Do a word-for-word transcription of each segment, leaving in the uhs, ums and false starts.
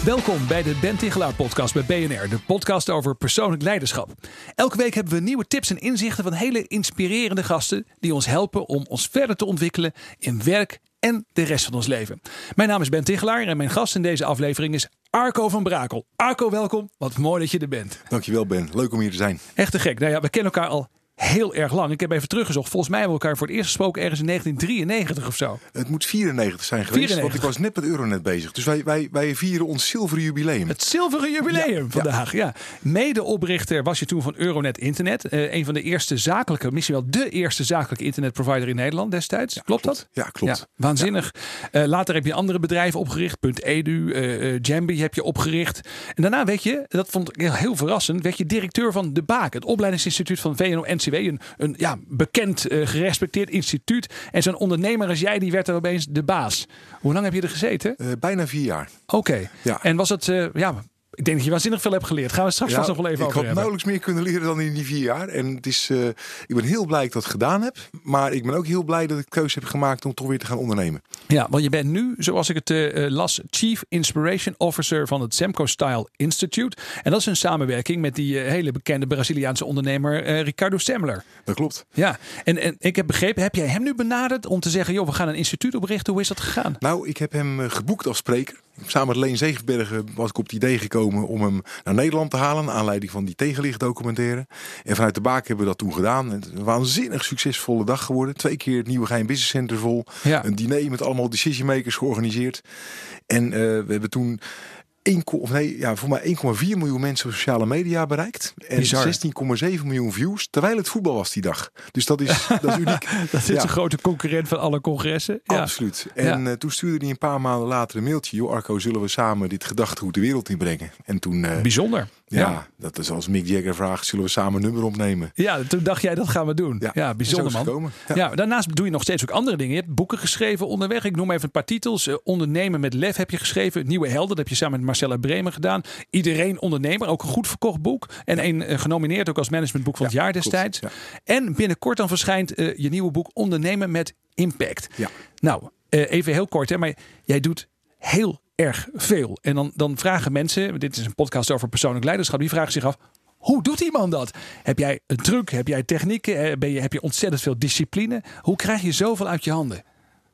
Welkom bij de Ben Tichelaar podcast bij B N R, de podcast over persoonlijk leiderschap. Elke week hebben we nieuwe tips en inzichten van hele inspirerende gasten die ons helpen om ons verder te ontwikkelen in werk en de rest van ons leven. Mijn naam is Ben Tichelaar en mijn gast in deze aflevering is Arco van Brakel. Arco, welkom. Wat mooi dat je er bent. Dankjewel, Ben. Leuk om hier te zijn. Echt te gek. Nou ja, we kennen elkaar al heel erg lang. Ik heb even teruggezocht. Volgens mij hebben we elkaar voor het eerst gesproken ergens in negentien drieënnegentig of zo. Het moet vierennegentig zijn geweest, vierennegentig. Want ik was net met Euronet bezig. Dus wij, wij, wij vieren ons zilveren jubileum. Het zilveren jubileum ja, vandaag, ja. ja. Medeoprichter was je toen van Euronet Internet. Uh, een van de eerste zakelijke, misschien wel de eerste zakelijke internetprovider in Nederland destijds. Ja, klopt, klopt dat? Ja, klopt. Ja, waanzinnig. Ja. Uh, later heb je andere bedrijven opgericht. .edu, uh, uh, Jambi heb je opgericht. En daarna weet je, dat vond ik heel, heel verrassend, werd je directeur van De Baak. Het opleidingsinstituut van V N O N C W. Een, een ja, bekend, uh, gerespecteerd instituut. En zo'n ondernemer als jij, die werd er opeens de baas. Hoe lang heb je er gezeten? Uh, bijna vier jaar. Oké. Okay. Ja. En was het, uh, ja... Ik denk dat je waanzinnig veel hebt geleerd. Gaan we straks ja, vast nog wel even over hebben. Ik had nauwelijks meer kunnen leren dan in die vier jaar. En het is, uh, ik ben heel blij dat ik dat gedaan heb. Maar ik ben ook heel blij dat ik de keuze heb gemaakt om toch weer te gaan ondernemen. Ja, want je bent nu, zoals ik het uh, las, Chief Inspiration Officer van het Semco Style Institute. En dat is een samenwerking met die uh, hele bekende Braziliaanse ondernemer uh, Ricardo Semler. Dat klopt. Ja, en, en ik heb begrepen, heb jij hem nu benaderd om te zeggen, joh, we gaan een instituut oprichten. Hoe is dat gegaan? Nou, ik heb hem uh, geboekt als spreker. Samen met Leen Zegenbergen was ik op het idee gekomen om hem naar Nederland te halen. Naar aanleiding van die tegenlichtdocumentaire. En vanuit De Baak hebben we dat toen gedaan. Het is een waanzinnig succesvolle dag geworden. Twee keer het Nieuwe Geheim Business Center vol. Ja. Een diner met allemaal decision makers georganiseerd. En uh, we hebben toen één, of nee, ja, voor mij één komma vier miljoen mensen op sociale media bereikt. En zestien komma zeven miljoen views. Terwijl het voetbal was die dag. Dus dat is, dat is uniek. Dat is ja. een grote concurrent van alle congressen. Ja. Absoluut. En ja. uh, toen stuurde hij een paar maanden later een mailtje. Joh, Arco, zullen we samen dit gedachtegoed de wereld inbrengen? En toen... Uh, Bijzonder. Ja, ja, dat is als Mick Jagger vraagt, zullen we samen een nummer opnemen? Ja, toen dacht jij, dat gaan we doen. Ja, ja bijzonder man. Ja. Ja, daarnaast doe je nog steeds ook andere dingen. Je hebt boeken geschreven onderweg. Ik noem even een paar titels. Uh, Ondernemen met Lef heb je geschreven. Nieuwe Helden, dat heb je samen met Marcella Bremen gedaan. Iedereen Ondernemer, ook een goed verkocht boek. En een uh, genomineerd ook als managementboek van ja, het jaar destijds. Ja. En binnenkort dan verschijnt uh, je nieuwe boek Ondernemen met Impact. Ja. Nou, uh, even heel kort, hè, maar jij doet heel erg veel. En dan, dan vragen mensen, dit is een podcast over persoonlijk leiderschap, die vragen zich af, hoe doet die man dat? Heb jij een truc? Heb jij technieken? Ben je, heb je ontzettend veel discipline? Hoe krijg je zoveel uit je handen?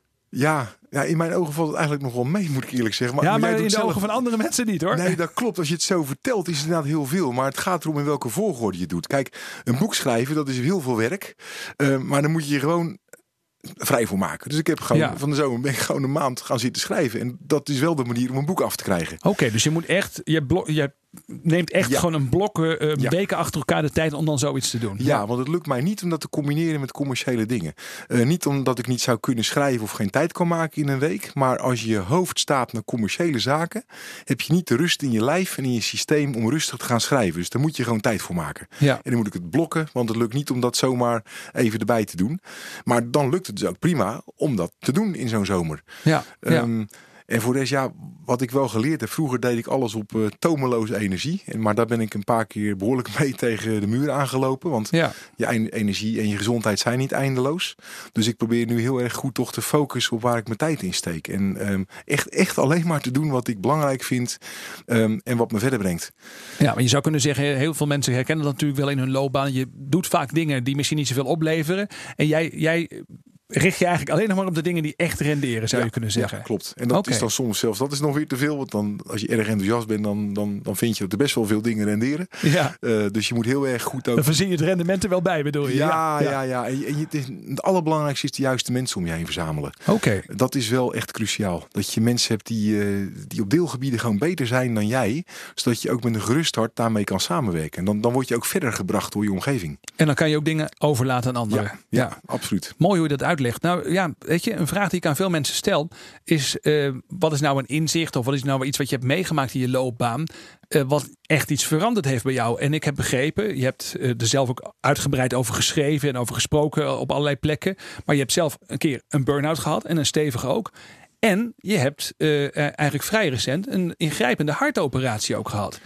Ja, ja, in mijn ogen valt het eigenlijk nog wel mee, moet ik eerlijk zeggen. Maar, ja, maar, maar in de zelf... ogen van andere mensen niet, hoor. Nee, dat klopt. Als je het zo vertelt, is het inderdaad heel veel. Maar het gaat erom in welke volgorde je het doet. Kijk, een boek schrijven, dat is heel veel werk. Uh, maar dan moet je je gewoon vrij voor maken. Dus ik heb gewoon ja. van de zomer ben ik gewoon een maand gaan zitten schrijven. En dat is wel de manier om een boek af te krijgen. Oké, okay, dus je moet echt, je, blo- je neemt echt ja. gewoon een blok uh, ja. weken achter elkaar de tijd om dan zoiets te doen. Ja, ja, want het lukt mij niet om dat te combineren met commerciële dingen. Uh, niet omdat ik niet zou kunnen schrijven of geen tijd kan maken in een week. Maar als je hoofd staat naar commerciële zaken, heb je niet de rust in je lijf en in je systeem om rustig te gaan schrijven. Dus daar moet je gewoon tijd voor maken. Ja. En dan moet ik het blokken, want het lukt niet om dat zomaar even erbij te doen. Maar dan lukt het dus ook prima om dat te doen in zo'n zomer. Ja, um, ja. En voor de rest, ja, wat ik wel geleerd heb. Vroeger deed ik alles op uh, tomeloze energie. En, maar daar ben ik een paar keer behoorlijk mee tegen de muur aangelopen. Want ja. je energie en je gezondheid zijn niet eindeloos. Dus ik probeer nu heel erg goed toch te focussen op waar ik mijn tijd in steek. En um, echt, echt alleen maar te doen wat ik belangrijk vind. Um, en wat me verder brengt. Ja, maar je zou kunnen zeggen, heel veel mensen herkennen dat natuurlijk wel in hun loopbaan. Je doet vaak dingen die misschien niet zoveel opleveren. En jij... jij richt je eigenlijk alleen nog maar op de dingen die echt renderen, zou ja, je kunnen zeggen. Ja, klopt. En dat okay. is dan soms zelfs, dat is nog weer te veel. Want dan, als je erg enthousiast bent, dan, dan, dan vind je dat er best wel veel dingen renderen. Ja. Uh, dus je moet heel erg goed ook... Dan verzin je het rendement er wel bij, bedoel je? Ja, ja, ja. ja. En je, en je, het, is, het allerbelangrijkste is de juiste mensen om je heen verzamelen. Oké. Okay. Dat is wel echt cruciaal. Dat je mensen hebt die, uh, die op deelgebieden gewoon beter zijn dan jij. Zodat je ook met een gerust hart daarmee kan samenwerken. En dan, dan word je ook verder gebracht door je omgeving. En dan kan je ook dingen overlaten aan anderen. Ja, ja, ja. absoluut. Mooi hoe je dat uitlegt. Nou ja, weet je, een vraag die ik aan veel mensen stel is, uh, wat is nou een inzicht of wat is nou iets wat je hebt meegemaakt in je loopbaan, uh, wat echt iets veranderd heeft bij jou? En ik heb begrepen, je hebt uh, er zelf ook uitgebreid over geschreven en over gesproken op allerlei plekken, maar je hebt zelf een keer een burn-out gehad en een stevige ook. En je hebt uh, eigenlijk vrij recent een ingrijpende hartoperatie ook gehad.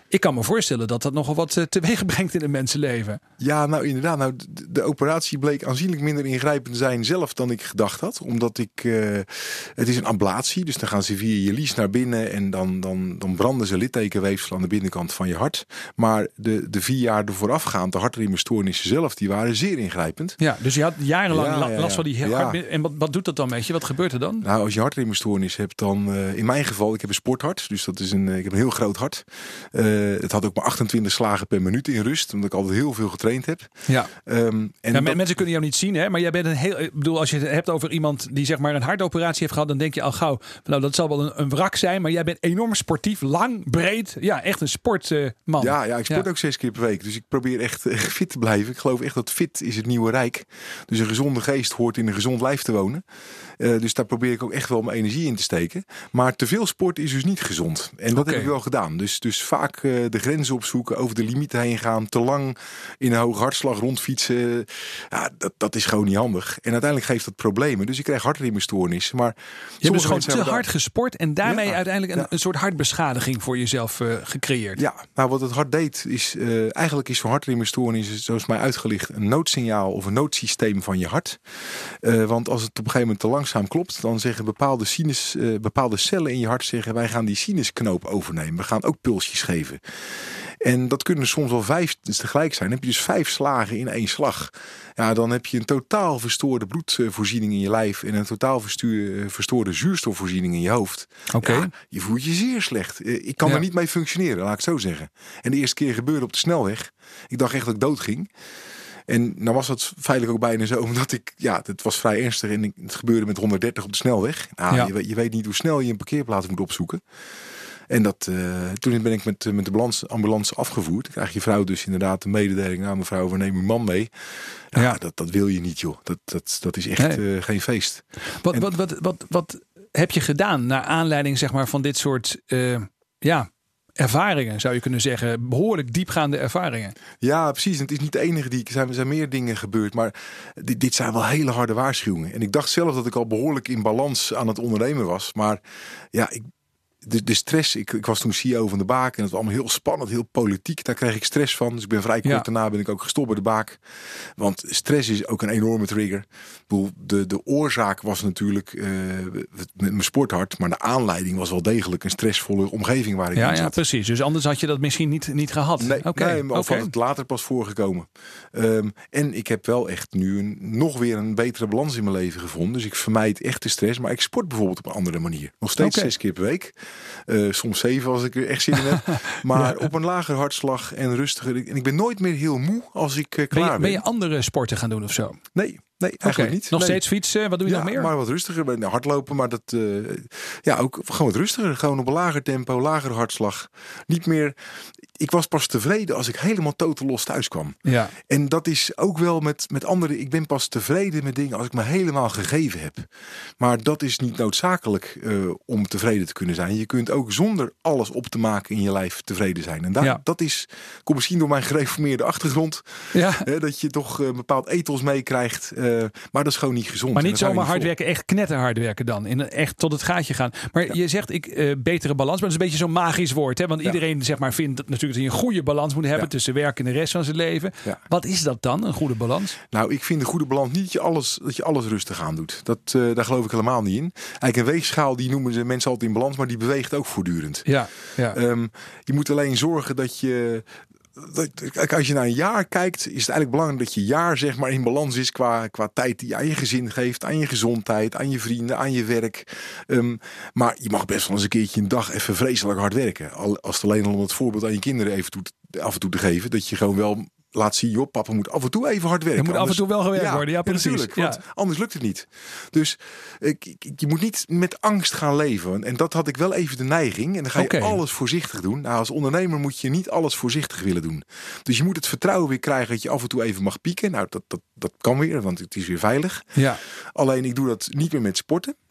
Ik kan me voorstellen dat dat nogal wat uh, teweeg brengt in een mensenleven. Ja, nou inderdaad. Nou, de, de operatie bleek aanzienlijk minder ingrijpend zijn zelf dan ik gedacht had. Omdat ik, uh, het is een ablatie, dus dan gaan ze via je lies naar binnen en dan, dan, dan branden ze littekenweefsel aan de binnenkant van je hart. Maar de, de vier jaar ervoor afgaand, de hartritmestoornissen zelf, die waren zeer ingrijpend. Ja, dus je had jarenlang ja, ja, ja. last van die ja. hart. En wat, wat doet dat dan met je? Wat gebeurt er dan? Nou, als je hartritmestoornis hebt, dan uh, in mijn geval, ik heb een sporthart, dus dat is een, ik heb een heel groot hart. Uh, het had ook maar achtentwintig slagen per minuut in rust, omdat ik altijd heel veel getraind heb. Ja. Um, en ja, dat... Mensen kunnen jou niet zien, hè? Maar jij bent een heel. Ik bedoel, als je het hebt over iemand die zeg maar een hartoperatie heeft gehad, dan denk je al gauw, nou dat zal wel een, een wrak zijn, maar jij bent enorm sportief, lang, breed, ja, echt een sportman. Uh, ja, ja, ik sport ja. ook zes keer per week, dus ik probeer echt uh, fit te blijven. Ik geloof echt dat fit is het nieuwe rijk. Dus een gezonde geest hoort in een gezond lijf te wonen. Uh, dus daar probeer ik ook echt wel mijn energie in te steken. Maar te veel sport is dus niet gezond. En dat okay. heb ik wel gedaan. Dus, dus vaak uh, de grenzen opzoeken, over de limieten heen gaan, te lang in een hoge hartslag rondfietsen. Ja, dat, dat is gewoon niet handig. En uiteindelijk geeft dat problemen. Dus ik krijg hartritmestoornissen. Maar je hebt dus gewoon te hard daar... gesport en daarmee ja, uiteindelijk een, ja. een soort hartbeschadiging voor jezelf uh, gecreëerd. Ja, nou wat het hart deed is, uh, eigenlijk is voor hartritmestoornissen, zoals mij uitgelicht, een noodsignaal of een noodsysteem van je hart. Uh, want als het op een gegeven moment te langzaam klopt, dan zeggen bepaalde, sinus, uh, bepaalde cellen in je hart zeggen, wij gaan die sinusknoop overnemen. We gaan ook pulsjes geven. En dat kunnen soms wel vijf tegelijk zijn. Dan heb je dus vijf slagen in één slag. Ja, dan heb je een totaal verstoorde bloedvoorziening in je lijf en een totaal verstoorde zuurstofvoorziening in je hoofd. Oké. Okay. Ja, je voelt je zeer slecht. Ik kan ja. er niet mee functioneren, laat ik het zo zeggen. En de eerste keer gebeurde op de snelweg. Ik dacht echt dat ik dood ging. En nou was het feitelijk ook bijna zo, omdat ik, ja, het was vrij ernstig en het gebeurde met honderddertig op de snelweg. Nou, ja. je, weet, je weet niet hoe snel je een parkeerplaats moet opzoeken. En dat, uh, toen ben ik met, met de ambulance, ambulance afgevoerd. Dan krijg je vrouw dus inderdaad een mededeling aan mevrouw, we nemen uw man mee. Ja, ja. Dat, dat wil je niet, joh. Dat, dat, dat is echt nee. uh, geen feest. Wat, en, wat, wat, wat, wat heb je gedaan naar aanleiding zeg maar, van dit soort uh, ja, ervaringen, zou je kunnen zeggen? Behoorlijk diepgaande ervaringen. Ja, precies. En het is niet de enige die. Er zijn, er zijn meer dingen gebeurd. Maar dit, dit zijn wel hele harde waarschuwingen. En ik dacht zelf dat ik al behoorlijk in balans aan het ondernemen was. Maar ja, ik. De, de stress, ik, ik was toen C E O van de Baak en het was allemaal heel spannend, heel politiek. Daar kreeg ik stress van. Dus ik ben vrij kort ja. daarna ben ik ook gestopt bij de Baak. Want stress is ook een enorme trigger. Ik bedoel, de, de oorzaak was natuurlijk uh, met mijn sporthart, maar de aanleiding was wel degelijk een stressvolle omgeving waar ik ja, in zat. Ja, precies. Dus anders had je dat misschien niet, niet gehad. Nee, okay. nee, of okay. had het later pas voorgekomen. Um, en ik heb wel echt nu een, nog weer een betere balans in mijn leven gevonden. Dus ik vermijd echt de stress. Maar ik sport bijvoorbeeld op een andere manier. Nog steeds okay. zes keer per week. Uh, soms zeven als ik er echt zin in heb. Maar ja. op een lager hartslag en rustiger. En ik ben nooit meer heel moe als ik uh, klaar ben. Je, ben je andere sporten gaan doen of zo? Nee. Nee, eigenlijk okay. niet. Nog nee. steeds fietsen? Wat doe je ja, nog meer? Maar wat rustiger. Nou, hardlopen, maar dat... Uh, ja, ook gewoon wat rustiger. Gewoon op een lager tempo, lager hartslag. Niet meer... Ik was pas tevreden als ik helemaal totaal los thuis kwam. Ja. En dat is ook wel met, met anderen. Ik ben pas tevreden met dingen als ik me helemaal gegeven heb. Maar dat is niet noodzakelijk uh, om tevreden te kunnen zijn. Je kunt ook zonder alles op te maken in je lijf tevreden zijn. En daar, ja. dat is, komt misschien door mijn gereformeerde achtergrond. Ja. Hè, dat je toch een bepaald ethos meekrijgt. Uh, maar dat is gewoon niet gezond. Maar niet zomaar hard werken, echt knetterhard werken dan. In, echt tot het gaatje gaan. Maar ja. je zegt ik uh, betere balans. Maar dat is een beetje zo'n magisch woord. Hè? Want ja. iedereen zeg maar, vindt natuurlijk dat je een goede balans moet hebben ja. tussen werk en de rest van zijn leven. Ja. Wat is dat dan, een goede balans? Nou, ik vind een goede balans niet dat je alles, dat je alles rustig aan doet. Dat, uh, daar geloof ik helemaal niet in. Eigenlijk een weegschaal, die noemen ze mensen altijd in balans, maar die beweegt ook voortdurend. Ja. Ja. Um, je moet alleen zorgen dat je... Als je naar een jaar kijkt, is het eigenlijk belangrijk dat je jaar zeg maar in balans is qua, qua tijd die je aan je gezin geeft, aan je gezondheid, aan je vrienden, aan je werk. Um, maar je mag best wel eens een keertje een dag even vreselijk hard werken. Als het alleen al om het voorbeeld aan je kinderen even toe, af en toe te geven, dat je gewoon wel laat zien, joh, papa moet af en toe even hard werken. Er moet anders, af en toe wel gewerkt ja, worden, ja precies. Natuurlijk, want ja. anders lukt het niet. Dus ik, je moet niet met angst gaan leven. En dat had ik wel even de neiging. En dan ga je okay. alles voorzichtig doen. Nou, als ondernemer moet je niet alles voorzichtig willen doen. Dus je moet het vertrouwen weer krijgen dat je af en toe even mag pieken. Nou, dat, dat, dat kan weer, want het is weer veilig. Ja. Alleen ik doe dat niet meer met sporten.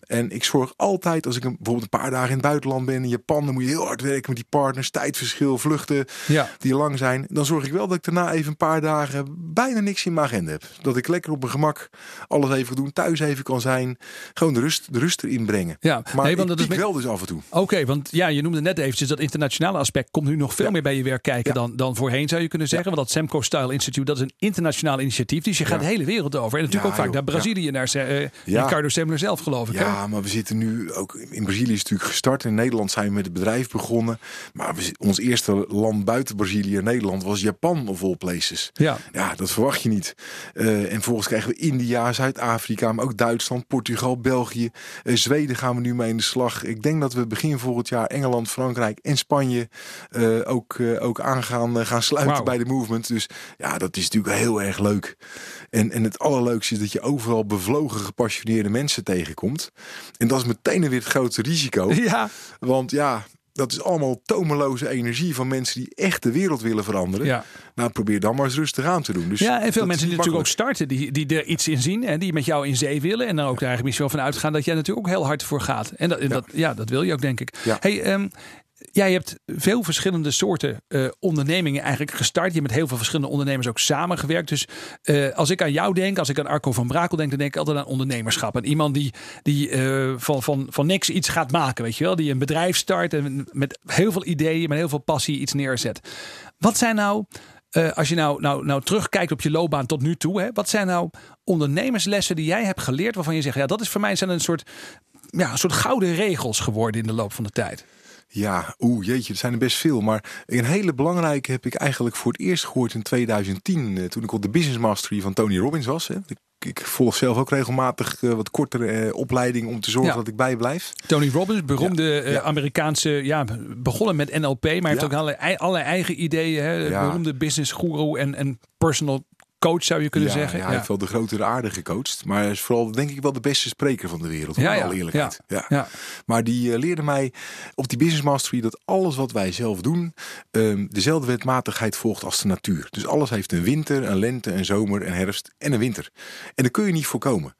En ik zorg altijd, als ik een, bijvoorbeeld een paar dagen in het buitenland ben, in Japan, dan moet je heel hard werken met die partners, tijdverschil, vluchten ja. die lang zijn. Dan zorg ik wel dat ik daarna even een paar dagen bijna niks in mijn agenda heb. Dat ik lekker op mijn gemak alles even doen, thuis even kan zijn. Gewoon de rust, de rust erin brengen. Ja. Maar nee, want ik dat piek is wel dus af en toe. Oké, okay, want ja, je noemde net eventjes dat internationale aspect komt nu nog veel ja. meer bij je werk kijken ja. dan, dan voorheen, zou je kunnen zeggen. Ja. Want dat Semco Style Institute, dat is een internationaal initiatief. Dus je gaat ja. de hele wereld over. En natuurlijk ja, ook vaak joh. naar Brazilië, ja. naar uh, ja. Ricardo Semler zelf, geloof ik. Ja, hè? maar we zitten nu ook in Brazilië is het natuurlijk gestart. In Nederland zijn we met het bedrijf begonnen. Maar we, ons eerste land buiten Brazilië en Nederland was Japan of all places. Ja, ja dat verwacht je niet. Uh, en vervolgens krijgen we India, Zuid-Afrika, maar ook Duitsland, Portugal, België. Uh, Zweden gaan we nu mee in de slag. Ik denk dat we begin volgend jaar Engeland, Frankrijk en Spanje uh, ook, uh, ook aan gaan, uh, gaan sluiten wow. bij de movement. Dus ja, dat is natuurlijk heel erg leuk. En, en het allerleukste is dat je overal bevlogen, gepassioneerde mensen tegenkomt. En dat is meteen weer het grootste risico. Ja. Want ja, dat is allemaal tomeloze energie van mensen die echt de wereld willen veranderen. Ja. Nou, probeer dan maar eens rustig aan te doen. Dus ja, en veel mensen die natuurlijk ook starten, die, die er iets in zien en die met jou in zee willen. En dan ook daar eigenlijk misschien wel van uitgaan dat jij natuurlijk ook heel hard voor gaat. En dat, ja. dat, ja, dat wil je ook, denk ik. Ja. Hey, um, jij hebt veel verschillende soorten uh, ondernemingen eigenlijk gestart. Je hebt met heel veel verschillende ondernemers ook samengewerkt. Dus uh, als ik aan jou denk, als ik aan Arco van Brakel denk, dan denk ik altijd aan ondernemerschap. En iemand die, die uh, van, van, van niks iets gaat maken, weet je wel. Die een bedrijf start en met heel veel ideeën, met heel veel passie iets neerzet. Wat zijn nou, uh, als je nou, nou, nou terugkijkt op je loopbaan tot nu toe, hè, wat zijn nou ondernemerslessen die jij hebt geleerd waarvan je zegt, ja, dat is voor mij zijn een soort, ja, een soort gouden regels geworden in de loop van de tijd? Ja, oeh jeetje, er zijn er best veel. Maar een hele belangrijke heb ik eigenlijk voor het eerst gehoord in tweeduizend tien. Toen ik op de Business Mastery van Tony Robbins was. Hè. Ik, ik volg zelf ook regelmatig uh, wat kortere uh, opleiding om te zorgen ja. dat ik bijblijf. Tony Robbins, beroemde ja. Uh, ja. Amerikaanse, ja, begonnen met N L P. Maar ja. heeft ook allerlei, allerlei eigen ideeën. Hè. Ja. Beroemde business guru en, en personal coach zou je kunnen ja, zeggen. Ja, hij ja. heeft wel de grotere aarde gecoacht. Maar hij is vooral denk ik wel de beste spreker van de wereld. Ja, in ja, alle eerlijkheid. Ja, ja. Ja. Maar die uh, leerde mij op die Business Mastery dat alles wat wij zelf doen um, dezelfde wetmatigheid volgt als de natuur. Dus alles heeft een winter, een lente, een zomer, een herfst en een winter. En dat kun je niet voorkomen.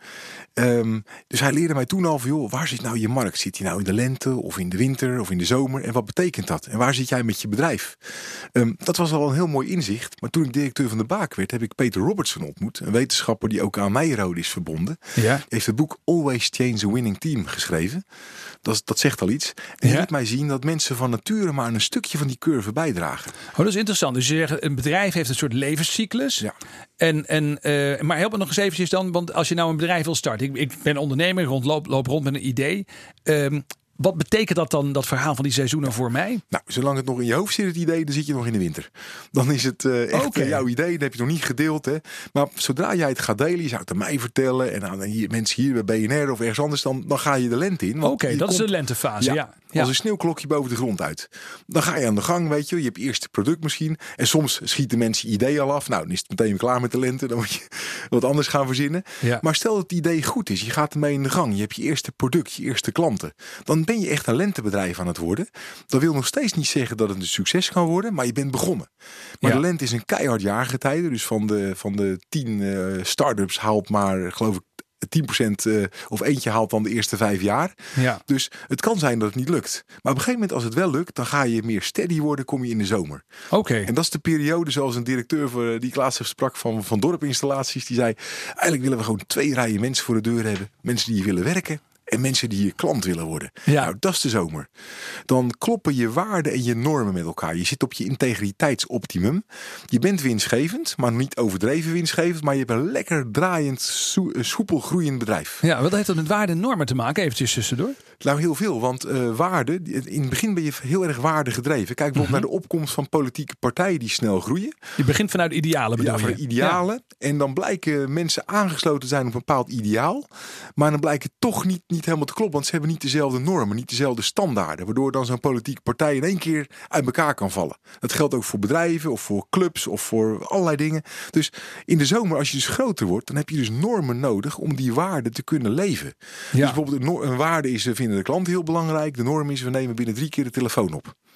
Um, dus hij leerde mij toen al van, joh, waar zit nou je markt? Zit die nou in de lente of in de winter of in de zomer? En wat betekent dat? En waar zit jij met je bedrijf? Um, dat was al een heel mooi inzicht. Maar toen ik directeur van de Baak werd, heb ik Peter Robertson ontmoet. Een wetenschapper die ook aan Meijrode is verbonden. Ja. Heeft het boek Always Change a Winning Team geschreven. Dat, dat zegt al iets. En ja. liet mij zien dat mensen van nature maar een stukje van die curve bijdragen. Oh, dat is interessant. Dus je zegt, een bedrijf heeft een soort levenscyclus. Ja. En, en, uh, maar help me nog eens eventjes dan. Want als je nou een bedrijf wil starten. Ik, ik ben ondernemer, rond, loop, loop rond met een idee. Um, Wat betekent dat dan, dat verhaal van die seizoenen voor mij? Nou, zolang het nog in je hoofd zit, het idee, dan zit je nog in de winter. Dan is het uh, echt okay. uh, jouw idee, dat heb je nog niet gedeeld. Hè? Maar zodra jij het gaat delen, je zou het aan mij vertellen en aan hier, mensen hier bij B N R of ergens anders, dan, dan ga je de lente in. Oké, okay, dat komt, is de lentefase, ja. ja. Ja. Als een sneeuwklokje boven de grond uit. Dan ga je aan de gang, weet je. Je hebt je eerste product misschien. En soms schieten mensen idee al af. Nou, dan is het meteen klaar met de lente. Dan moet je wat anders gaan verzinnen. Ja. Maar stel dat het idee goed is. Je gaat ermee in de gang. Je hebt je eerste product, je eerste klanten. Dan ben je echt een lentebedrijf aan het worden. Dat wil nog steeds niet zeggen dat het een succes kan worden. Maar je bent begonnen. Maar ja. de lente is een keihard jaargetijde. Dus van de, van de tien uh, start-ups haalt maar, geloof ik, tien procent uh, of eentje haalt dan de eerste vijf jaar. Ja. Dus het kan zijn dat het niet lukt. Maar op een gegeven moment als het wel lukt, dan ga je meer steady worden, kom je in de zomer. Oké. Okay. En dat is de periode zoals een directeur voor, die ik laatst sprak van, van dorpinstallaties. Die zei, eigenlijk willen we gewoon twee rijen mensen voor de deur hebben. Mensen die hier willen werken. En mensen die je klant willen worden. Ja. Nou, dat is de zomer. Dan kloppen je waarden en je normen met elkaar. Je zit op je integriteitsoptimum. Je bent winstgevend, maar niet overdreven winstgevend. Maar je hebt een lekker draaiend, so- soepel groeiend bedrijf. Ja, wat heeft dat met waarden en normen te maken? Eventjes tussendoor. Nou, heel veel. Want uh, waarde, in het begin ben je heel erg waardegedreven. Kijk bijvoorbeeld mm-hmm. naar de opkomst van politieke partijen die snel groeien. Je begint vanuit idealen, bedoel ja, je? van idealen. Ja. En dan blijken mensen aangesloten te zijn op een bepaald ideaal. Maar dan blijkt het toch niet, niet helemaal te kloppen. Want ze hebben niet dezelfde normen, niet dezelfde standaarden. Waardoor dan zo'n politieke partij in één keer uit elkaar kan vallen. Dat geldt ook voor bedrijven of voor clubs of voor allerlei dingen. Dus in de zomer, als je dus groter wordt, dan heb je dus normen nodig om die waarden te kunnen leven. Ja. Dus bijvoorbeeld een, no- een waarde is, we vinden de klant heel belangrijk. De norm is, we nemen binnen drie keer de telefoon op.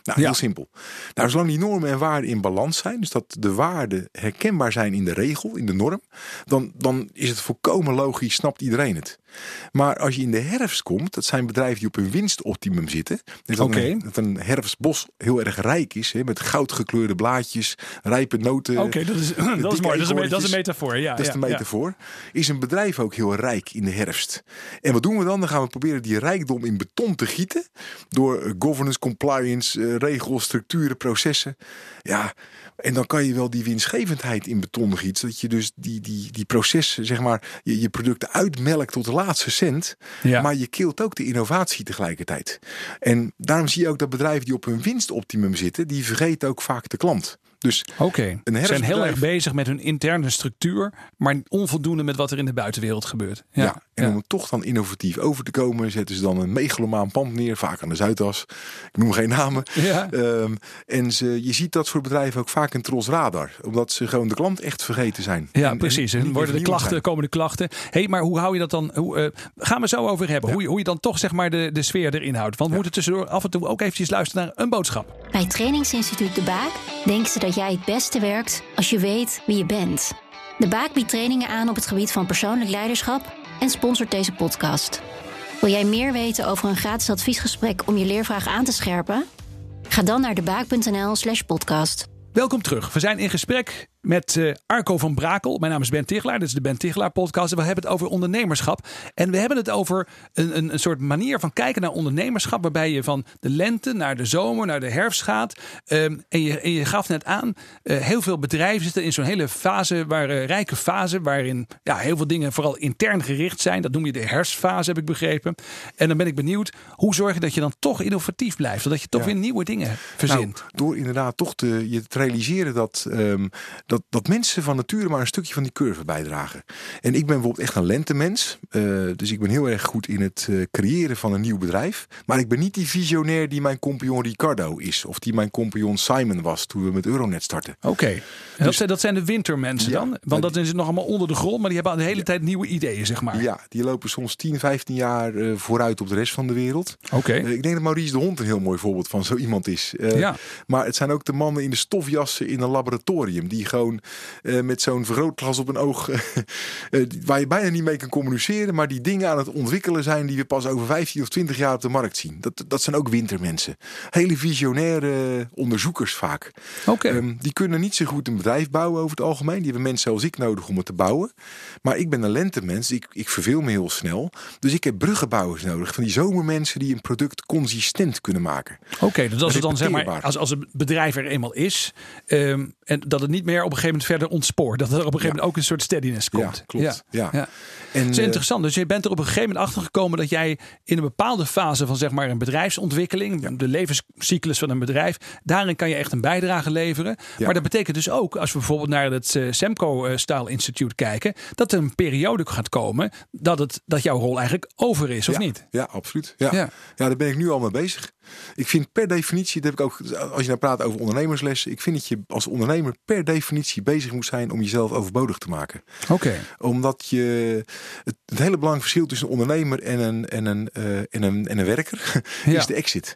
Nou, Ja. heel simpel. Nou, zolang die normen en waarden in balans zijn, dus dat de waarden herkenbaar zijn in de regel, in de norm, dan, dan is het volkomen logisch, snapt iedereen het. Maar als je in de herfst komt, dat zijn bedrijven die op een winstoptimum zitten. Dus dat, Oké. een, dat een herfstbos heel erg rijk is, hè, met goudgekleurde blaadjes, rijpe noten. Oké, okay, dat is, dat is mooi. Dat is, een, dat is een eekhoorntjes. metafoor. Ja, Dat is ja, de metafoor. Ja. Is een bedrijf ook heel rijk in de herfst. En wat doen we dan? Dan gaan we proberen die rijkdom in beton te gieten. Door uh, governance, compliance, uh, regels, structuren, processen. Ja, en dan kan je wel die winstgevendheid in beton gieten. Zodat je dus die, die, die processen, zeg maar, je, je producten uitmelkt tot de laatste cent. Ja. Maar je keelt ook de innovatie tegelijkertijd. En daarom zie je ook dat bedrijven die op hun winstoptimum zitten, die vergeten ook vaak de klant. Dus Oké, ze zijn heel erg bezig met hun interne structuur, maar onvoldoende met wat er in de buitenwereld gebeurt. Ja, ja en ja. om toch dan innovatief over te komen, zetten ze dan een megalomaan pand neer, vaak aan de Zuidas. Ik noem geen namen. Ja. Um, en ze, je ziet dat soort bedrijven ook vaak een tros radar, omdat ze gewoon de klant echt vergeten zijn. Ja, en, precies. En worden de klachten, zijn. komen de klachten. Hé, hey, maar hoe hou je dat dan? Hoe, uh, gaan we zo over hebben. Ja. Hoe, je, hoe je dan toch zeg maar de, de sfeer erin houdt. Want we ja. moeten tussendoor af en toe ook eventjes luisteren naar een boodschap. Bij Trainingsinstituut De Baak denken ze dat jij het beste werkt als je weet wie je bent. De Baak biedt trainingen aan op het gebied van persoonlijk leiderschap en sponsort deze podcast. Wil jij meer weten over een gratis adviesgesprek om je leervraag aan te scherpen? Ga dan naar debaak.nl slash podcast. Welkom terug. We zijn in gesprek met uh, Arco van Brakel. Mijn naam is Ben Tichelaar. Dit is de Ben Tichelaar podcast. En we hebben het over ondernemerschap. En we hebben het over een, een, een soort manier van kijken naar ondernemerschap. Waarbij je van de lente naar de zomer, naar de herfst gaat. Um, en, je, en je gaf net aan, uh, heel veel bedrijven zitten in zo'n hele fase, waar, uh, rijke fase. Waarin ja, heel veel dingen vooral intern gericht zijn. Dat noem je de herfstfase, heb ik begrepen. En dan ben ik benieuwd, hoe zorg je dat je dan toch innovatief blijft? Zodat je toch ja. weer nieuwe dingen verzint. Nou, door inderdaad toch te, je te realiseren dat... Um, Dat, dat mensen van nature maar een stukje van die curve bijdragen. En ik ben bijvoorbeeld echt een lentemens. Uh, dus ik ben heel erg goed in het uh, creëren van een nieuw bedrijf. Maar ik ben niet die visionair die mijn compagnon Ricardo is. Of die mijn compagnon Simon was toen we met Euronet startten. Oké. Okay. Dus, dat, dat zijn de wintermensen ja, dan? Want dat is nog allemaal onder de grond. Maar die hebben de hele ja. tijd nieuwe ideeën, zeg maar. Ja, die lopen soms tien, vijftien jaar uh, vooruit op de rest van de wereld. Oké. Okay. Uh, ik denk dat Maurice de Hond een heel mooi voorbeeld van zo iemand is. Uh, ja. Maar het zijn ook de mannen in de stofjassen in een laboratorium. Die gewoon Uh, met zo'n vergrootglas op een oog uh, uh, waar je bijna niet mee kan communiceren, maar die dingen aan het ontwikkelen zijn die we pas over vijftien of twintig jaar op de markt zien. Dat, dat zijn ook wintermensen. Hele visionaire onderzoekers vaak. Okay. Um, die kunnen niet zo goed een bedrijf bouwen over het algemeen. Die hebben mensen zoals ik nodig om het te bouwen. Maar ik ben een lentemens. Ik, ik verveel me heel snel. Dus ik heb bruggenbouwers nodig. Van die zomermensen die een product consistent kunnen maken. Oké, okay, dus als het dan zeg maar, als, als een bedrijf er eenmaal is, um, en dat het niet meer op een gegeven moment verder ontspoort. Dat er op een gegeven moment ja. ook een soort steadiness komt. Ja, klopt. Ja. Ja. Ja. En, dat is interessant. Dus je bent er op een gegeven moment achter gekomen dat jij in een bepaalde fase van zeg maar een bedrijfsontwikkeling, ja. de levenscyclus van een bedrijf, daarin kan je echt een bijdrage leveren. Ja. Maar dat betekent dus ook, als we bijvoorbeeld naar het uh, Semco uh, Style Institute kijken, dat er een periode gaat komen dat, het, dat jouw rol eigenlijk over is, of ja. niet? Ja, absoluut. Ja. Ja. ja, daar ben ik nu al mee bezig. Ik vind per definitie, dat heb ik ook, als je nou praat over ondernemerslessen, ik vind dat je als ondernemer per definitie bezig moet zijn om jezelf overbodig te maken. Oké. Okay. Omdat je het, het hele belangrijke verschil tussen een ondernemer en een, en een, uh, en een, en een werker ja. is de exit.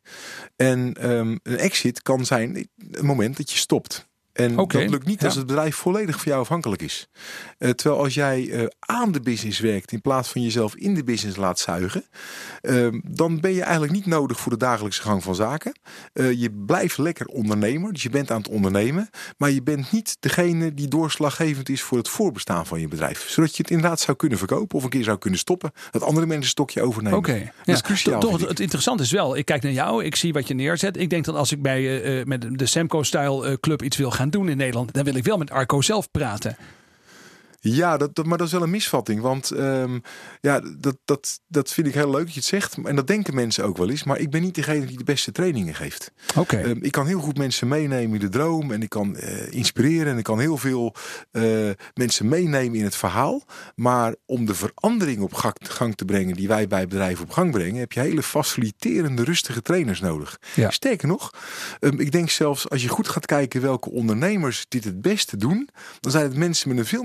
En um, een exit kan zijn een moment dat je stopt. En okay. dat lukt niet als ja. het bedrijf volledig van jou afhankelijk is. Uh, terwijl als jij uh, aan de business werkt in plaats van jezelf in de business laat zuigen, uh, dan ben je eigenlijk niet nodig voor de dagelijkse gang van zaken. Uh, je blijft lekker ondernemer, dus je bent aan het ondernemen, maar je bent niet degene die doorslaggevend is voor het voorbestaan van je bedrijf. Zodat je het inderdaad zou kunnen verkopen of een keer zou kunnen stoppen, dat andere mensen een stokje overnemen. Oké. Okay. Dat ja. is cruciaal. Toch, het, het interessante is wel, ik kijk naar jou, ik zie wat je neerzet. Ik denk dat als ik bij uh, met de Semco Style uh, Club iets wil gaan doen in Nederland, dan wil ik wel met Arco zelf praten. Ja, dat, dat, maar dat is wel een misvatting. Want um, ja, dat, dat, dat vind ik heel leuk dat je het zegt. En dat denken mensen ook wel eens. Maar ik ben niet degene die de beste trainingen geeft. Oké. Okay. Um, ik kan heel goed mensen meenemen in de droom. En ik kan uh, inspireren. En ik kan heel veel uh, mensen meenemen in het verhaal. Maar om de verandering op gang, gang te brengen die wij bij bedrijven op gang brengen, heb je hele faciliterende, rustige trainers nodig. Ja. Sterker nog, um, ik denk zelfs als je goed gaat kijken welke ondernemers dit het beste doen, dan zijn het mensen met een veel minder grote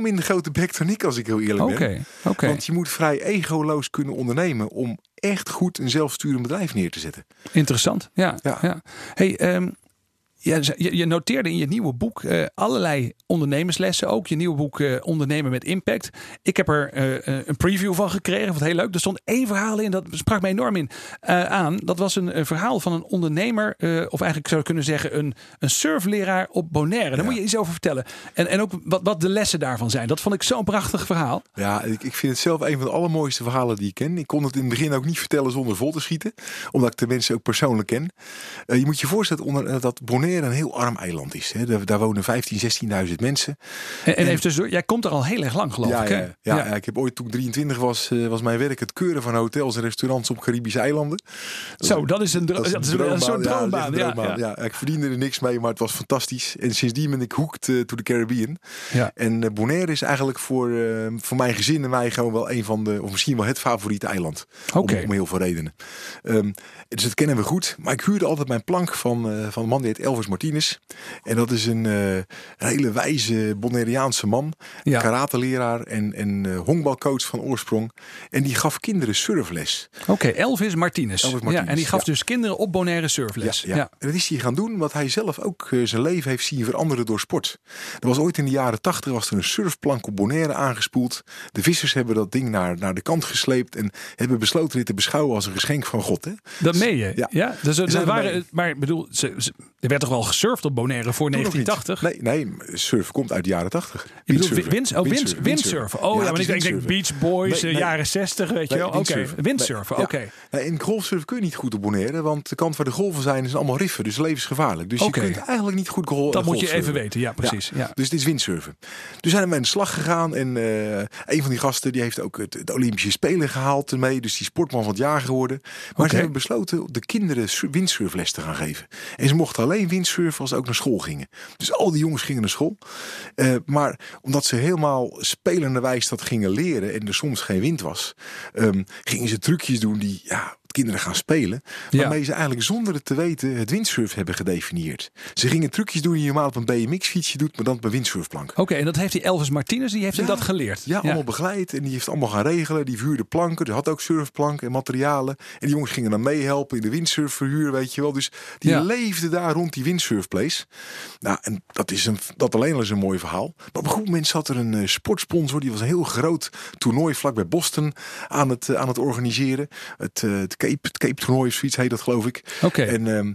grote bek dan ik, als ik heel eerlijk Oké, ben. oké. Want je moet vrij egoloos kunnen ondernemen om echt goed een zelfsturend bedrijf neer te zetten. Interessant, ja. Ja. ja. Hey, um, ja, je, je noteerde in je nieuwe boek uh, allerlei ondernemerslessen ook. Je nieuwe boek uh, Ondernemen met Impact. Ik heb er uh, een preview van gekregen. Vond het heel leuk. Er stond één verhaal in. Dat sprak mij enorm in uh, aan. Dat was een, een verhaal van een ondernemer. Uh, of eigenlijk zou je kunnen zeggen een, een surfleraar op Bonaire. Daar ja. moet je iets over vertellen. En, en ook wat, wat de lessen daarvan zijn. Dat vond ik zo'n prachtig verhaal. Ja, ik, ik vind het zelf een van de allermooiste verhalen die ik ken. Ik kon het in het begin ook niet vertellen zonder vol te schieten. Omdat ik de mensen ook persoonlijk ken. Uh, je moet je voorstellen onder, dat Bonaire een heel arm eiland is. Hè. Daar, daar wonen vijftien, zestienduizend mensen. En, en even tussendoor, jij komt er al heel erg lang geloof ja, ik. Hè? Ja, ja, ja. ja, ik heb ooit toen ik drieëntwintig was, uh, was mijn werk het keuren van hotels en restaurants op Caribische eilanden. Dat Zo, dat is een, dro- dat is een, dat is een, een soort droombaan. Ja, Ja, droombaan. ja. Ja, ik verdiende er niks mee, maar het was fantastisch. En sindsdien ben ik hooked uh, to the Caribbean. Ja. En uh, Bonaire is eigenlijk voor, uh, voor mijn gezin en mij gewoon wel een van de, of misschien wel het favoriete eiland. Okay. Om, om heel veel redenen. Um, dus dat kennen we goed. Maar ik huurde altijd mijn plank van, uh, van een man die heet Elvis Martinez. En dat is een, uh, een hele wijze Bonaireaanse man. Ja. Karateleraar en, en uh, honkbalcoach van oorsprong. En die gaf kinderen surfles. Oké, okay, Elvis Martinez. Elvis Martinez. Ja, en die gaf ja. dus kinderen op Bonaire surfles. Ja, ja. Ja. En dat is hij gaan doen wat hij zelf ook uh, zijn leven heeft zien veranderen door sport. Er was ooit in de jaren tachtig was er een surfplank op Bonaire aangespoeld. De vissers hebben dat ding naar, naar de kant gesleept en hebben besloten dit te beschouwen als een geschenk van God. Hè? Dat meen je? Ja. ja? Dus er waren, maar ik bedoel, ze, ze, er werd toch wel gesurfd op Bonaire voor Toen negentien tachtig? Nee, nee, surfen komt uit de jaren tachtig. Je bedoelt wind, oh, wind, windsurfen. Oh ja, ja maar ik denk, denk Beach Boys, nee, nee. jaren zestig, weet je nee, wel. Oké, okay. windsurfen, oké. Okay. Ja. Ja, in golfsurfen kun je niet goed op Bonaire, want de kant waar de golven zijn is allemaal riffen, dus levensgevaarlijk. Dus okay. je kunt eigenlijk niet goed golven. Dat moet je even weten, ja precies. Ja. Ja. Dus dit is windsurfen. Dus zijn we aan de slag gegaan en uh, een van die gasten die heeft ook het, de Olympische Spelen gehaald ermee, dus die sportman van het jaar geworden. Maar okay. ze hebben besloten de kinderen windsurfles te gaan geven. En ze mochten alleen windsurfen als ze ook naar school gingen. Dus al die jongens gingen naar school. Uh, maar omdat ze helemaal spelenderwijs dat gingen leren en er soms geen wind was, um, gingen ze trucjes doen die ja, kinderen gaan spelen. Waarmee ja. ze eigenlijk zonder het te weten het windsurf hebben gedefinieerd. Ze gingen trucjes doen die je normaal op een B M X fietsje doet, maar dan op een windsurfplank. Oké, okay, en dat heeft die Elvis Martinez, die heeft ja, hem dat geleerd? Ja, ja, allemaal begeleid en die heeft allemaal gaan regelen. Die verhuurde planken, die had ook surfplanken en materialen. En die jongens gingen dan meehelpen in de windsurfverhuur, weet je wel. Dus die ja. leefden daar rond die windsurfplace. Nou, en dat, is een, dat alleen al is een mooi verhaal. Maar op een goed moment zat er een uh, sportsponsor, die was een heel groot toernooi vlak bij Boston aan het, uh, aan het organiseren. Het, uh, het Cape, het Cape toernooi of zoiets heet dat, geloof ik. Okay. En um,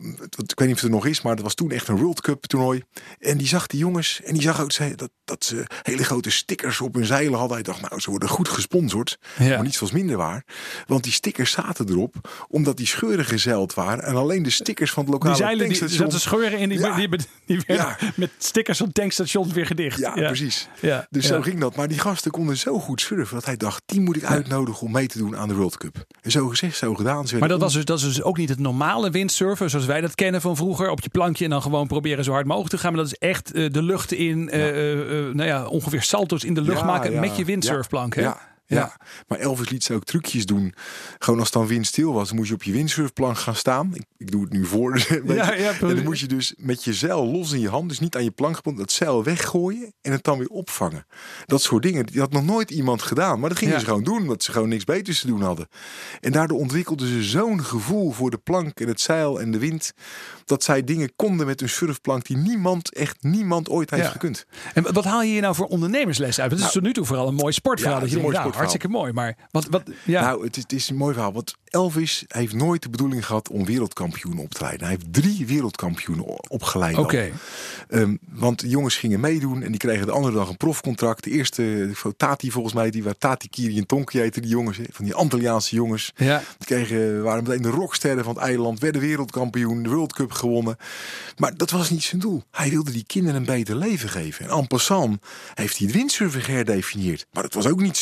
ik weet niet of het er nog is, maar het was toen echt een World Cup toernooi. En die zag die jongens en die zag ook dat, dat ze hele grote stickers op hun zeilen hadden. Hij dacht, nou, ze worden goed gesponsord. Ja. Maar niets was minder waar. Want die stickers zaten erop omdat die scheuren gezeild waren. En alleen de stickers van het lokale die zeilen, tankstation... Die zaten scheuren in, die, ja. die, die, die werden ja. met stickers van tankstations weer gedicht. Ja, ja. precies. Ja. Dus ja. zo ging dat. Maar die gasten konden zo goed surfen dat hij dacht, die moet ik uitnodigen om mee te doen aan de World Cup. En zo gezegd, zo gedaan. Maar dat, was dus, dat is dus ook niet het normale windsurfen zoals wij dat kennen van vroeger. Op je plankje en dan gewoon proberen zo hard mogelijk te gaan. Maar dat is echt uh, de lucht in, ja. uh, uh, nou ja, ongeveer salto's in de lucht ja, maken ja. met je windsurfplank. Ja. Hè? Ja. Ja. ja, maar Elvis liet ze ook trucjes doen. Gewoon als het dan windstil was, dan moest je op je windsurfplank gaan staan. Ik, ik doe het nu voor. Ja, ja, en dan moest je dus met je zeil los in je hand, dus niet aan je plank gebonden, dat zeil weggooien en het dan weer opvangen. Dat soort dingen. Die had nog nooit iemand gedaan. Maar dat gingen ja. ze gewoon doen, omdat ze gewoon niks beters te doen hadden. En daardoor ontwikkelden ze zo'n gevoel voor de plank en het zeil en de wind, dat zij dingen konden met een surfplank die niemand, echt niemand ooit heeft ja. gekund. En wat haal je hier nou voor ondernemersles uit? Het is nou, tot nu toe vooral een mooi sportverhaal. Ja, dat je denkt, nou, hartstikke mooi. Maar wat, wat, ja. Nou, het is, het is een mooi verhaal. Want Elvis heeft nooit de bedoeling gehad om wereldkampioen op te leiden. Hij heeft drie wereldkampioenen opgeleid. Oké. Okay. Um, want de jongens gingen meedoen en die kregen de andere dag een profcontract. De eerste, Tati volgens mij, die waren Tati, Kiri en Tonki heten die jongens. Van die Antilliaanse jongens. Ja. Die kregen, waren meteen de rocksterren van het eiland. Werden wereldkampioen, de World Cup gewonnen. Maar dat was niet zijn doel. Hij wilde die kinderen een beter leven geven. En en passant heeft hij het windsurfen geherdefinieerd. Maar dat was ook niet zijn bedoeling.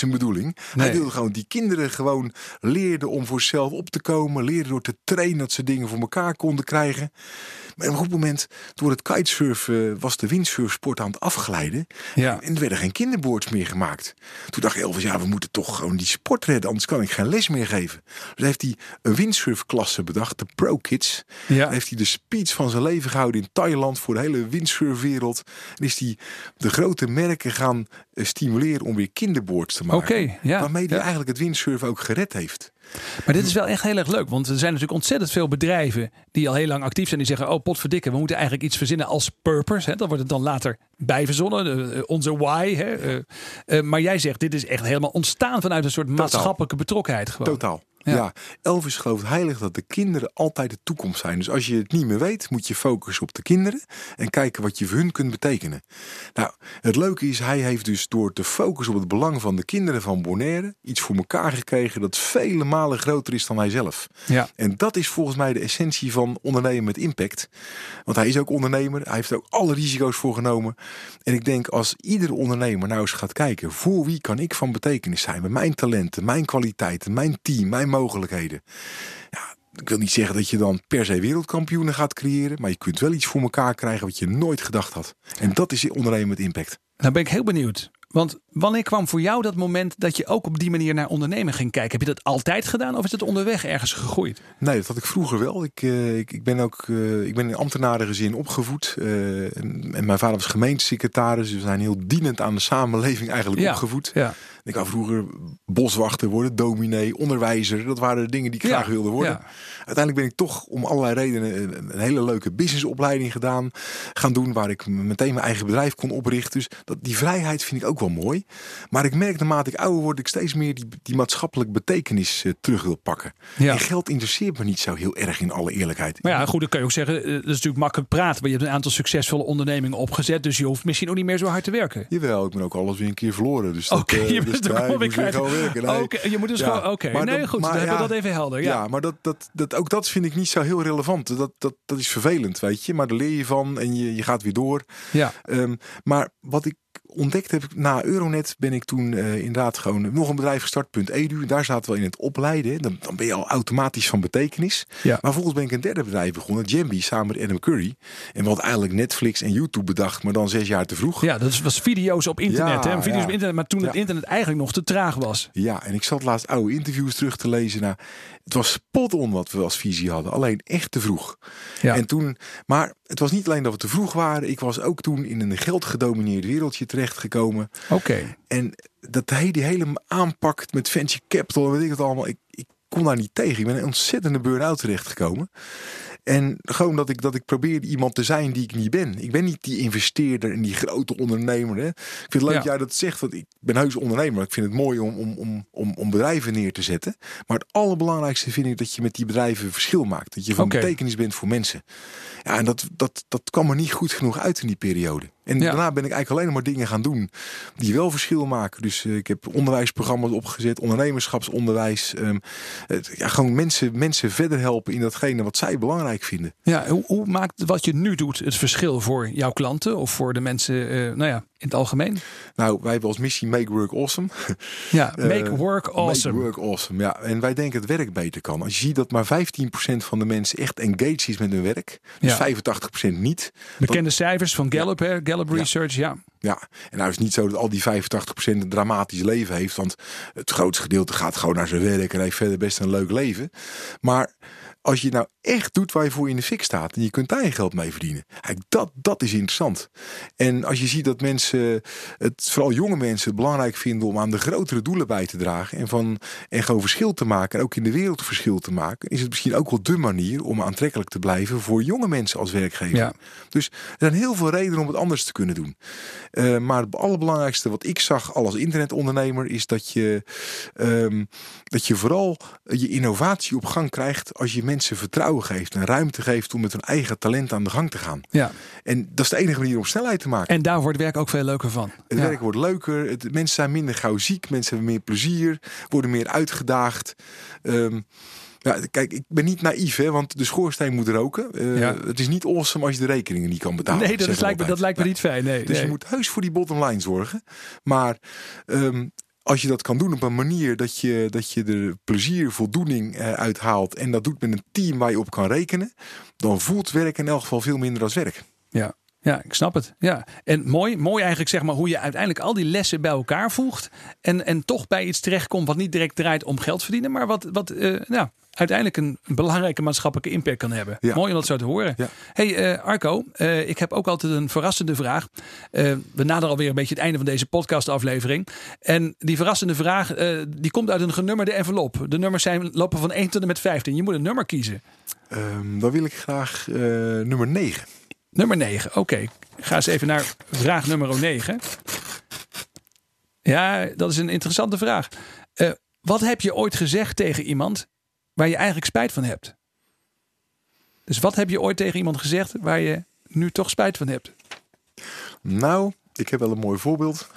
bedoeling. Nee. Hij wilde gewoon die kinderen gewoon leerden om voor zichzelf op te komen. Leerden door te trainen dat ze dingen voor elkaar konden krijgen. Maar op een goed moment, door het kitesurfen, was de windsurfsport aan het afglijden. Ja. En er werden geen kinderboards meer gemaakt. Toen dacht Elvis, ja, we moeten toch gewoon die sport redden. Anders kan ik geen les meer geven. Dus heeft hij een windsurfklasse bedacht, de Pro Kids. Ja. Heeft hij de speech van zijn leven gehouden in Thailand voor de hele windsurfwereld. En is hij de grote merken gaan stimuleren om weer kinderboards te maken. Okay, ja. Waarmee hij ja. eigenlijk het windsurfen ook gered heeft. Maar dit is wel echt heel erg leuk. Want er zijn natuurlijk ontzettend veel bedrijven die al heel lang actief zijn. Die zeggen, oh potverdikke, we moeten eigenlijk iets verzinnen als purpose. Hè. Dan wordt het dan later bijverzonnen. Uh, onze why. Hè. Uh, uh, maar jij zegt, dit is echt helemaal ontstaan vanuit een soort Totaal. maatschappelijke betrokkenheid. Gewoon. Totaal. Ja. ja, Elvis gelooft heilig dat de kinderen altijd de toekomst zijn. Dus als je het niet meer weet, moet je focussen op de kinderen en kijken wat je voor hun kunt betekenen. Nou, het leuke is, hij heeft dus door te focussen op het belang van de kinderen van Bonaire iets voor elkaar gekregen dat vele malen groter is dan hij zelf. Ja. En dat is volgens mij de essentie van ondernemen met impact. Want hij is ook ondernemer, hij heeft er ook alle risico's voor genomen. En ik denk, als iedere ondernemer nou eens gaat kijken, voor wie kan ik van betekenis zijn? Met mijn talenten, mijn kwaliteiten, mijn team, mijn mogelijkheden. Ja, ik wil niet zeggen dat je dan per se wereldkampioenen gaat creëren, maar je kunt wel iets voor elkaar krijgen wat je nooit gedacht had. En dat is ondernemen met impact. Nou ben ik heel benieuwd. Want wanneer kwam voor jou dat moment dat je ook op die manier naar ondernemen ging kijken? Heb je dat altijd gedaan of is het onderweg ergens gegroeid? Nee, dat had ik vroeger wel. Ik, uh, ik, ik ben ook uh, ik ben in een ambtenarengezin opgevoed. Uh, en, en mijn vader was gemeentesecretaris. Dus we zijn heel dienend aan de samenleving eigenlijk ja, opgevoed. Ja. Ik wou vroeger boswachter worden, dominee, onderwijzer. Dat waren de dingen die ik graag ja, wilde worden. Ja. Uiteindelijk ben ik toch om allerlei redenen een hele leuke businessopleiding gedaan. Gaan doen waar ik meteen mijn eigen bedrijf kon oprichten. Dus dat, die vrijheid vind ik ook wel mooi. Maar ik merk naarmate ik ouder word, ik steeds meer die, die maatschappelijk betekenis uh, terug wil pakken. Ja. En geld interesseert me niet zo heel erg in alle eerlijkheid. Maar ja, goed, dan kun je ook zeggen, uh, dat is natuurlijk makkelijk praten. Maar je hebt een aantal succesvolle ondernemingen opgezet. Dus je hoeft misschien ook niet meer zo hard te werken. Jawel, ik ben ook alles weer een keer verloren. Dus Oké, okay, uh, je dus bent er gewoon weer kwijt. Nee. Okay, je moet dus ja, gewoon, oké. Okay. Nee, dat, goed, maar, dan ja, hebben we dat even helder. Ja, ja maar dat, dat, dat, ook dat vind ik niet zo heel relevant. Dat, dat, dat is vervelend, weet je. Maar daar leer je van en je, je gaat weer door. Ja. Um, maar wat ik ontdekt heb, na Euronet ben ik toen uh, inderdaad gewoon nog een bedrijf gestart, punt edu. Daar zaten we in het opleiden. Dan, dan ben je al automatisch van betekenis. Ja. Maar vervolgens ben ik een derde bedrijf begonnen, Jambi, samen met Adam Curry. En we hadden eigenlijk Netflix en YouTube bedacht, maar dan zes jaar te vroeg. Ja, dat was video's op internet. Ja, hè? Video's ja. op internet, maar toen ja. het internet eigenlijk nog te traag was. Ja, en ik zat laatst oude interviews terug te lezen. Nou, het was spot on wat we als visie hadden. Alleen echt te vroeg. Ja. En toen, maar het was niet alleen dat we te vroeg waren. Ik was ook toen in een geldgedomineerd wereldje terechtgekomen. Oké. Okay. En dat hij die hele aanpak met venture capital, weet ik het allemaal. Ik, ik kon daar niet tegen. Ik ben in een ontzettende burn-out terechtgekomen. En gewoon dat ik, dat ik probeerde iemand te zijn die ik niet ben. Ik ben niet die investeerder en die grote ondernemer. Hè. Ik vind het leuk dat ja. jij dat zegt. Want ik ben heus ondernemer. Ik vind het mooi om, om, om, om, om bedrijven neer te zetten. Maar het allerbelangrijkste vind ik dat je met die bedrijven verschil maakt. Dat je van okay. betekenis bent voor mensen. Ja, en dat, dat, dat kwam er niet goed genoeg uit in die periode. En ja. daarna ben ik eigenlijk alleen maar dingen gaan doen die wel verschil maken. Dus uh, ik heb onderwijsprogramma's opgezet, ondernemerschapsonderwijs. Um, het, ja, gewoon mensen, mensen verder helpen in datgene wat zij belangrijk vinden. Ja, hoe, hoe maakt wat je nu doet het verschil voor jouw klanten of voor de mensen, uh, nou ja, in het algemeen? Nou, wij hebben als missie Make Work Awesome. Ja, Make uh, Work Awesome. Make Work Awesome, ja. En wij denken het werk beter kan. Als je ziet dat maar vijftien procent van de mensen echt engaged is met hun werk, dus ja. vijfentachtig procent niet. Bekende dan, cijfers van Gallup, hè? Gallup Research, ja. ja. Ja, en nou is het niet zo dat al die vijfentachtig procent een dramatisch leven heeft. Want het grootste gedeelte gaat gewoon naar zijn werk en heeft verder best een leuk leven. Maar als je nou echt doet waar je voor in de fik staat en je kunt daar je geld mee verdienen. Dat, dat is interessant. En als je ziet dat mensen, het, vooral jonge mensen, het belangrijk vinden om aan de grotere doelen bij te dragen. En, van, en gewoon verschil te maken. En ook in de wereld verschil te maken. Is het misschien ook wel dé manier om aantrekkelijk te blijven voor jonge mensen als werkgever. Ja. Dus er zijn heel veel redenen om het anders te kunnen doen. Uh, maar het allerbelangrijkste wat ik zag als internetondernemer is dat je, um, dat je vooral je innovatie op gang krijgt als je mensen vertrouwen geeft en ruimte geeft om met hun eigen talent aan de gang te gaan. Ja. En dat is de enige manier om snelheid te maken. En daar wordt werk ook veel leuker van. Het ja. werk wordt leuker, het, mensen zijn minder gauw ziek, mensen hebben meer plezier, worden meer uitgedaagd. Um, Ja, kijk, ik ben niet naïef, hè, want de schoorsteen moet roken. Uh, ja. Het is niet awesome als je de rekeningen niet kan betalen. Nee, dat, is lijkt, me, dat lijkt me niet fijn. Nee, dus nee. je moet heus voor die bottom line zorgen. Maar um, als je dat kan doen op een manier dat je, dat je er plezier, voldoening uh, uithaalt. En dat doet met een team waar je op kan rekenen. Dan voelt werk in elk geval veel minder als werk. Ja. Ja, ik snap het. Ja. En mooi, mooi eigenlijk zeg maar hoe je uiteindelijk al die lessen bij elkaar voegt. En, en toch bij iets terechtkomt wat niet direct draait om geld verdienen. Maar wat, wat uh, nou, uiteindelijk een belangrijke maatschappelijke impact kan hebben. Ja. Mooi om dat zo te horen. Ja. Hey uh, Arco, uh, ik heb ook altijd een verrassende vraag. Uh, we naderen alweer een beetje het einde van deze podcastaflevering. En die verrassende vraag uh, die komt uit een genummerde envelop. De nummers zijn lopen van één tot en met vijftien. Je moet een nummer kiezen. Um, dan wil ik graag uh, nummer negen. Nummer negen, oké. Okay. Ik ga eens even naar vraag nummer negen. Ja, dat is een interessante vraag. Uh, wat heb je ooit gezegd tegen iemand waar je eigenlijk spijt van hebt? Dus wat heb je ooit tegen iemand gezegd waar je nu toch spijt van hebt? Nou, ik heb wel een mooi voorbeeld.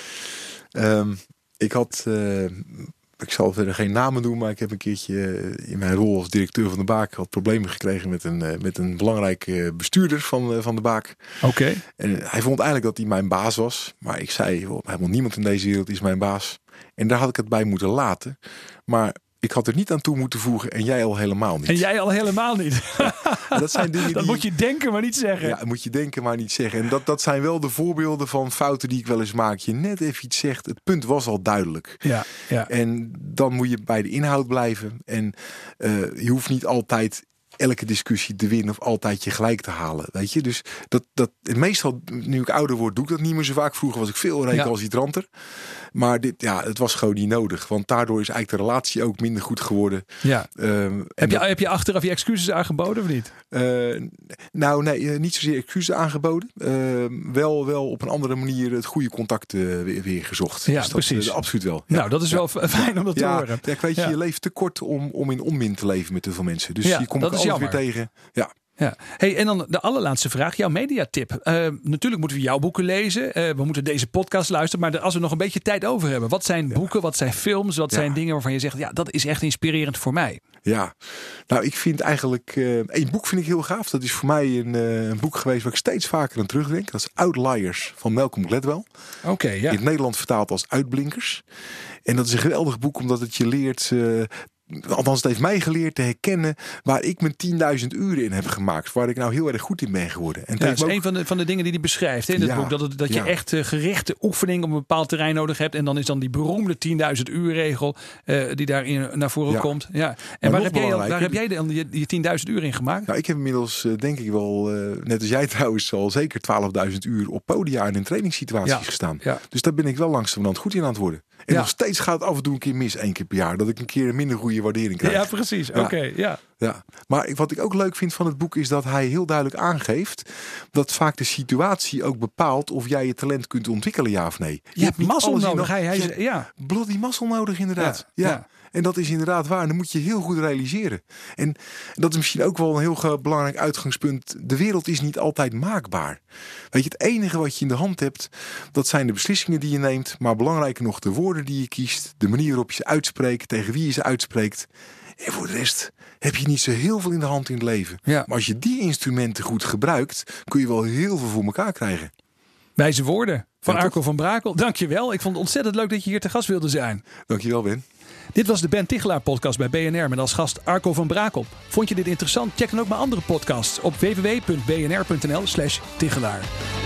um, ik had... Uh, Ik zal verder geen namen doen, maar ik heb een keertje in mijn rol als directeur van de Baak had problemen gekregen met een, met een belangrijke bestuurder van, van de Baak. Oké. Okay. En hij vond eigenlijk dat hij mijn baas was. Maar ik zei, helemaal niemand in deze wereld is mijn baas. En daar had ik het bij moeten laten. Maar ik had er niet aan toe moeten voegen en jij al helemaal niet. En jij al helemaal niet. Ja, dat zijn dingen dat die... moet je denken, maar niet zeggen. Ja, moet je denken, maar niet zeggen. En dat, dat zijn wel de voorbeelden van fouten die ik wel eens maak. Je net even iets zegt, het punt was al duidelijk. Ja, ja. En dan moet je bij de inhoud blijven. En uh, je hoeft niet altijd elke discussie te winnen of altijd je gelijk te halen. Weet je? Dus dat, dat, meestal, nu ik ouder word, doe ik dat niet meer zo vaak. Vroeger was ik veel recalcitranter. Ja. Maar dit, ja, het was gewoon niet nodig. Want daardoor is eigenlijk de relatie ook minder goed geworden. Ja. Um, heb, je, dat, heb je achteraf je excuses aangeboden of niet? Uh, nou, nee, niet zozeer excuses aangeboden. Uh, wel, wel op een andere manier het goede contact uh, weer, weer gezocht. Ja, dus precies. Dat, uh, absoluut wel. Ja. Nou, dat is wel ja. fijn om dat ja, te horen. Ja, ik weet je, ja. je leeft te kort om, om in onmin te leven met te veel mensen. Dus ja, je komt alles weer tegen. Ja. Ja. Hey, en dan de allerlaatste vraag, jouw mediatip. Uh, natuurlijk moeten we jouw boeken lezen. Uh, we moeten deze podcast luisteren. Maar als we nog een beetje tijd over hebben. Wat zijn ja. boeken, wat zijn films, wat ja. zijn dingen waarvan je zegt... ja, dat is echt inspirerend voor mij. Ja, nou ik vind eigenlijk... Uh, één boek vind ik heel gaaf. Dat is voor mij een, uh, een boek geweest waar ik steeds vaker aan terugdenk. Dat is Outliers van Malcolm Gladwell. Oké, okay, ja. In het Nederlands vertaald als Uitblinkers. En dat is een geweldig boek omdat het je leert... Uh, Althans, het heeft mij geleerd te herkennen waar ik mijn tienduizend uren in heb gemaakt. Waar ik nou heel erg goed in ben geworden. En ja, dat is ook... een van de, van de dingen die hij beschrijft hè, in het ja, boek. Dat, het, dat je ja. echt uh, gerichte oefening op een bepaald terrein nodig hebt. En dan is dan die beroemde tienduizend uur regel uh, die daarin naar voren ja. komt. Ja. En waar heb, jij, waar heb jij dan je, je tienduizend uur in gemaakt? Nou, ik heb inmiddels uh, denk ik wel, uh, net als jij trouwens, al zeker twaalfduizend uur op podia en in trainingssituaties ja. gestaan. Ja. Dus daar ben ik wel langzamerhand goed in aan het worden. En ja. nog steeds gaat het af en toe een keer mis, één keer per jaar. Dat ik een keer een minder goede waardering krijg. Ja, precies. Oké, okay, ja. ja. Maar wat ik ook leuk vind van het boek is dat hij heel duidelijk aangeeft dat vaak de situatie ook bepaalt of jij je talent kunt ontwikkelen, ja of nee. Je, je hebt mazzel nodig. Hij, hij is, ja. Bloody mazzel nodig, inderdaad. Ja. ja. ja. En dat is inderdaad waar. En dat moet je heel goed realiseren. En dat is misschien ook wel een heel belangrijk uitgangspunt. De wereld is niet altijd maakbaar. Weet je, het enige wat je in de hand hebt, dat zijn de beslissingen die je neemt. Maar belangrijker nog de woorden die je kiest. De manier waarop je ze uitspreekt. Tegen wie je ze uitspreekt. En voor de rest heb je niet zo heel veel in de hand in het leven. Ja. Maar als je die instrumenten goed gebruikt, kun je wel heel veel voor elkaar krijgen. Wijze woorden van ja, Arco van Brakel. Dankjewel. Ik vond het ontzettend leuk dat je hier te gast wilde zijn. Dankjewel, Ben. Dit was de Ben Tichelaar podcast bij B N R met als gast Arco van Brakel. Vond je dit interessant? Check dan ook mijn andere podcasts op w w w punt b n r punt n l slash tichelaar.